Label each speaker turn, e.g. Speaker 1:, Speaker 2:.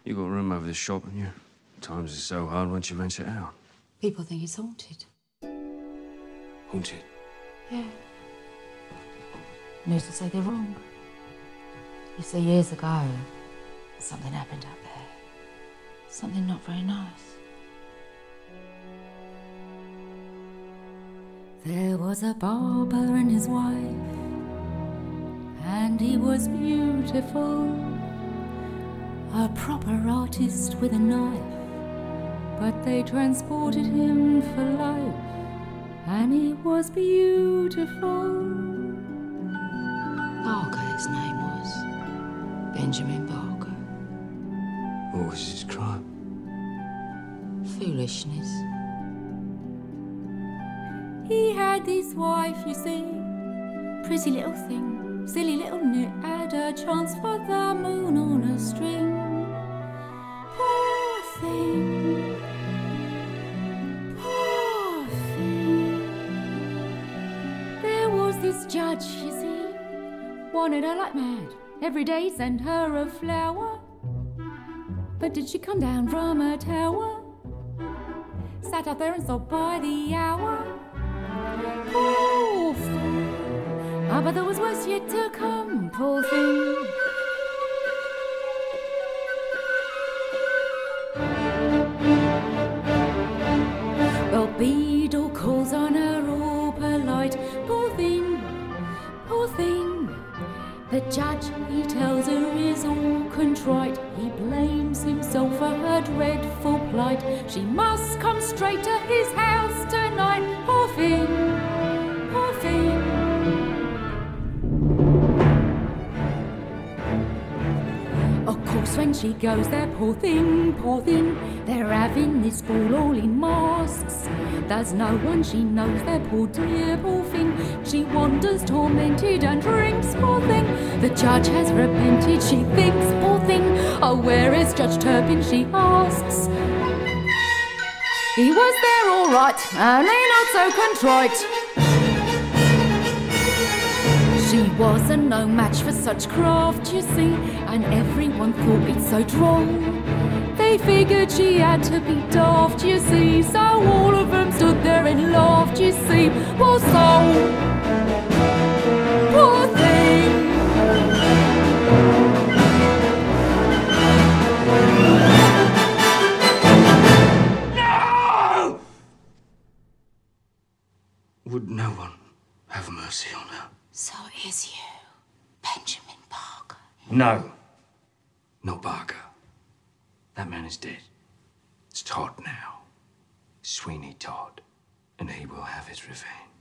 Speaker 1: You got room over the shop, haven't you? Times are so hard once you venture out.
Speaker 2: People think it's haunted.
Speaker 1: Haunted?
Speaker 2: Yeah. And who's to say they're wrong? You see, years ago, something happened up there. Something not very nice.
Speaker 3: There was a barber and his wife, and he was beautiful, a proper artist with a knife, but they transported him for life, and he was beautiful.
Speaker 2: Barker, his name was. Benjamin Barker.
Speaker 1: What was his crime?
Speaker 2: Foolishness.
Speaker 3: He had this wife, you see, pretty little thing, silly little nit, had a chance for the moon on a string. Poor thing, poor thing. There was this judge, you see, wanted her like mad. Every day sent her a flower. But did she come down from her tower? Sat up there and sobbed by the hour. Poor thing. Ah, but there was worse yet to come, poor thing. Well, Beadle calls on her all polite. Poor thing, poor thing. The judge, he tells her, is all contrite. He blames himself for her dreadful plight. She must come straight to his house tonight. Poor thing, poor thing. Of course, when she goes there, poor thing, they're having this ball all in masks. There's no one she knows there, poor dear, poor thing. She wanders tormented and drinks, poor thing. The judge has repented, she thinks, poor thing. Oh, where is Judge Turpin, she asks. He was there all right, only not so contrite. She wasn't no match for such craft, you see, and everyone thought it so droll. They figured she had to be daft, you see, so all of them stood there and laughed, you see. Poor soul, poor thing.
Speaker 1: No! Would no one have mercy on her?
Speaker 2: So it is you, Benjamin Barker.
Speaker 1: No. Not Barker. That man is dead. It's Todd now. Sweeney Todd. And he will have his revenge.